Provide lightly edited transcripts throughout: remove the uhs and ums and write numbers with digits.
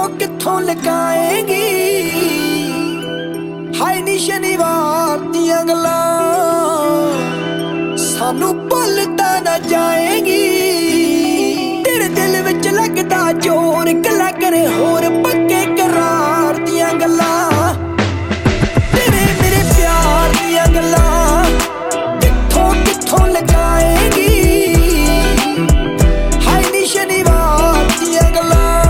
ਕਿੱਥੋਂ ਕਿੱਥੋਂ ਲਗਾਏਂਗੀ। ਹਾਏ ਨੀ ਸ਼ਨੀਵਾਰ ਦੀਆਂ ਗੱਲਾਂ ਸਾਨੂੰ ਭੁੱਲਦਾ ਨਾ ਜਾਏਂਗੀ। ਤੇਰੇ ਦਿਲ ਵਿੱਚ ਲੱਗਦਾ ਜ਼ੋਰ, ਗੱਲਾਂ ਕਰੇ ਹੋਰ ਪੱਕੇ ਕਰਾਰ ਦੀਆਂ ਗੱਲਾਂ। ਤੇਰੇ ਮੇਰੇ ਪਿਆਰ ਦੀਆਂ ਗੱਲਾਂ ਕਿੱਥੋਂ ਕਿੱਥੋਂ ਲਗਾਏਂਗੀ। ਹਾਏ ਨੀ ਸ਼ਨੀਵਾਰ ਦੀਆਂ ਗੱਲਾਂ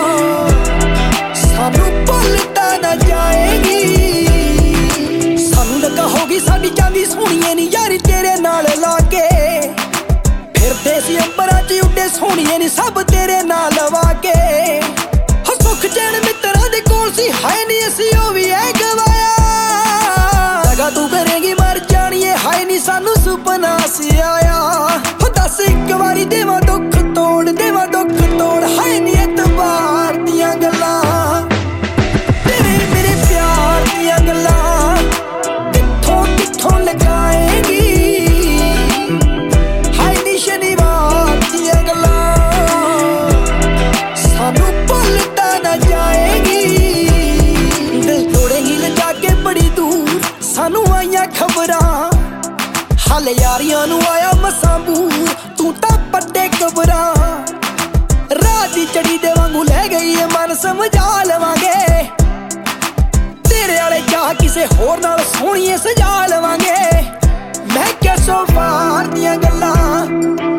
ਸਾਨੂੰ ਭੁੱਲਦਾ ਨਾ ਜਾਏਂਗੀ। ਸਾਨੂੰ ਲੱਗਾ ਹੋਗੀ ਸਾਡੀ ਚਾਂਦੀ ਸੋਹਣੀਏ ਨੀ ਯਾਰੀ ਤੇਰੇ ਨਾਲ ਲਾ ਕੇ। ਫਿਰਦੇ ਸੀ ਅੰਬਰਾਂ 'ਚ ਉੱਡੇ ਸੋਹਣੀਏ ਨੀ ਸਭ ਤੇਰੇ ਨਾਲ ਲਵਾ ਕੇ। ਹੋ ਸੁੱਖ ਚੈਨ ਮਿੱਤਰਾਂ ਦੇ ਕੋਲ ਸੀ, ਹਾਏ ਨੀ ਅਸੀਂ ਉਹ ਵੀ ਐ ਗਵਾਇਆ। ਲਗਾ ਤੂੰ ਕਰੇਗੀ ਮਰ ਜਾਣੀਏ, ਹਾਏ ਨੀ ਸਾਨੂੰ ਸੁਪਨਾ ਸੀ ਆਇਆ। ਹੋ ਦੱਸ ਇੱਕ ਵਾਰੀ ਦੇਵਾਂ ਦੁੱਖ ਤੋੜ, ਦੇਵਾਂ ਦੁੱਖ ਤੋੜ, ਹਾਏ ਨੀ ਐਤਵਾਰ ਦੀਆਂ ਗੱਲਾਂ। ਤੇਰੇ ਮੇਰੇ ਪਿਆਰ ਦੀਆਂ ਗੱਲਾਂ ਕਿੱਥੋਂ ਕਿੱਥੋਂ ਲਗਾਏਂਗੀ। ਹਾਏ ਨੀ ਸ਼ਨੀਵਾਰ ਦੀਆਂ ਗੱਲਾਂ ਸਾਨੂੰ ਭੁੱਲਦਾ ਨਾ ਜਾਏਂਗੀ। ਦਿਲ ਤੋੜੇਂਗੀ ਲਿਜਾ ਕੇ ਬੜੀ ਦੂਰ ਸਾਨੂੰ ਆਈਆਂ ਖਬਰਾਂ। ਹਾਲੇ ਯਾਰੀਆਂ ਨੂੰ ਆਇਆ ਮਸਾਂ ਬੂਰ, ਤੂੰ ਤਾਂ ਪੱਟੇ ਕਬਰਾਂ। ਰਾਤ ਦੀ ਚੜੀ ਦੇ ਵਾਂਗੂ ਲੈ ਗਈ ਏ ਮਨ, ਸਮਝਾ ਲਵਾਂਗੇ। ਤੇਰੇ ਵਾਲੇ ਚਾਹ ਕਿਸੇ ਹੋਰ ਨਾਲ ਸੋਹਣੀਏ ਸਜਾ ਲਵਾਂਗੇ। ਮੈਂ ਕਿਹਾ ਸੋ ਵਾਰ ਦੀਆਂ ਗੱਲਾਂ